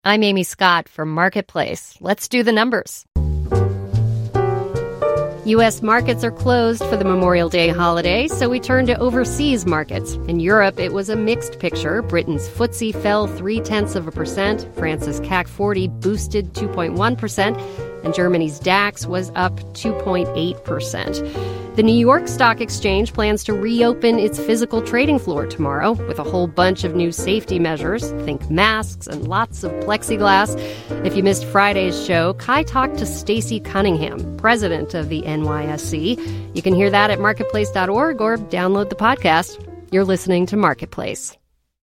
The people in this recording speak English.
I'm Amy Scott from Marketplace. Let's do the numbers. U.S. markets are closed for the Memorial Day holiday, so we turn to overseas markets. In Europe, it was a mixed picture. Britain's FTSE fell 0.3%, France's CAC 40 boosted 2.1%, and Germany's DAX was up 2.8%. The New York Stock Exchange plans to reopen its physical trading floor tomorrow with a whole bunch of new safety measures. Think masks and lots of plexiglass. If you missed Friday's show, Kai talked to Stacey Cunningham, president of the NYSE. You can hear that at marketplace.org or download the podcast. You're listening to Marketplace.